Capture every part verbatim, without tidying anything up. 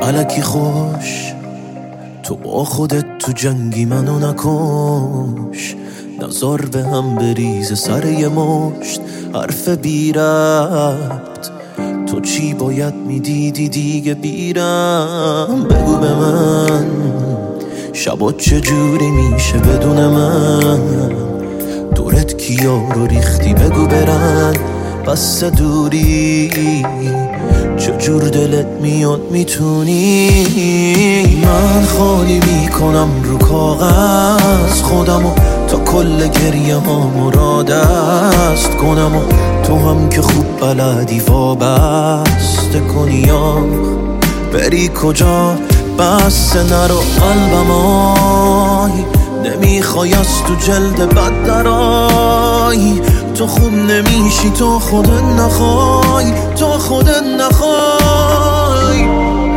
الکی خوش تو با خودت تو جنگی منو نکش، نزار به هم بریز سر یه مشت حرف بی ربط. تو چی باید میدیدی دیگه بیرم؟ بگو به من شبا چجوری میشه بدون من؟ دورت کیا رو ریختی بگو برن بس دوری، چجور دلت میاد میتونی؟ من خالی میکنم رو کاغذ خودمو تا کل گریه ها را دست کنم، و تو هم که خوب بلدی وابسته کنی آخ بری کجا؟ بس نرو قلبم آی، نمیخوای از تو جلد بد درای. تو خوب نمیشی تو خودت نخوای، تو خودت نخوای.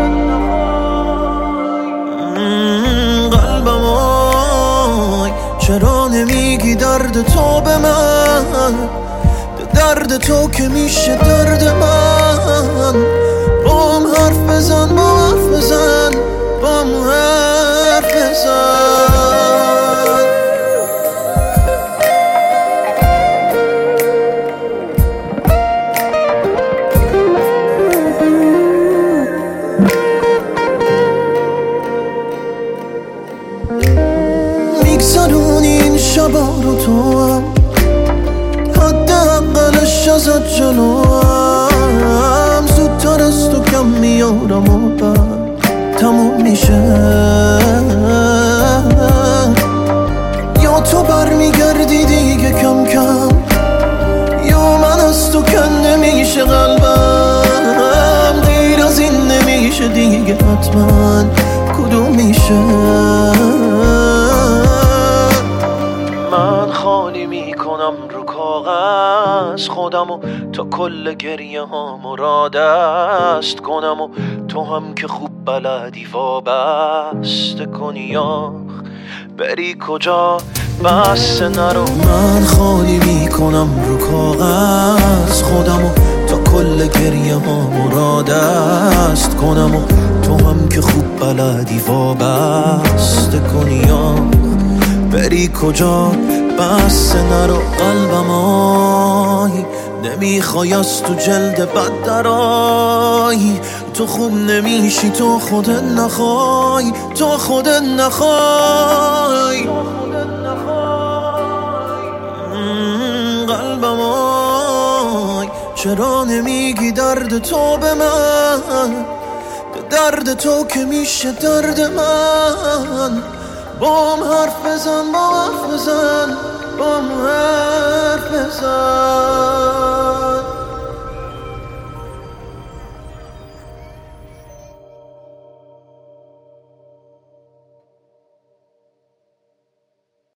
قلبم آی چرا نمیگی درد تو به من؟ درد تو که میشه درد من. با هم حرف بزن، با حرف بزن، با هم حرف بزن. میگذرونی این شبا رو تو هم، حد اقلش ازت جلوم، زودتر از تو کم میارم و بعد تموم میشه. یا تو بر میگردی دیگه کم کم، یا من از تو کنده میشه قلبم. دیر از این نمیشه دیگه حتما، کدوم میشه؟ من خالی میکنم رو کاغذ خودمو تا کل گریه هامو را دست کنم، و تو هم که خوب بلدی وابسته کنی آخ بری کجا؟ بس نرو. من خالی میکنم رو کاغذ خودمو تا کل گریه هامو را دست کنم، و تو هم که خوب بلدی وابسته کنی آخ بری کجا؟ بس نرو قلبم آی، نمیخوای از تو جلد بد درای. تو خوب نمیشی تو خودت نخوای، تو خودت نخوای. قلبم آی چرا نمیگی درد تو به من؟ درد تو که میشه درد من. با هم حرف بزن، با حرف بزن، با هم حرف بزن.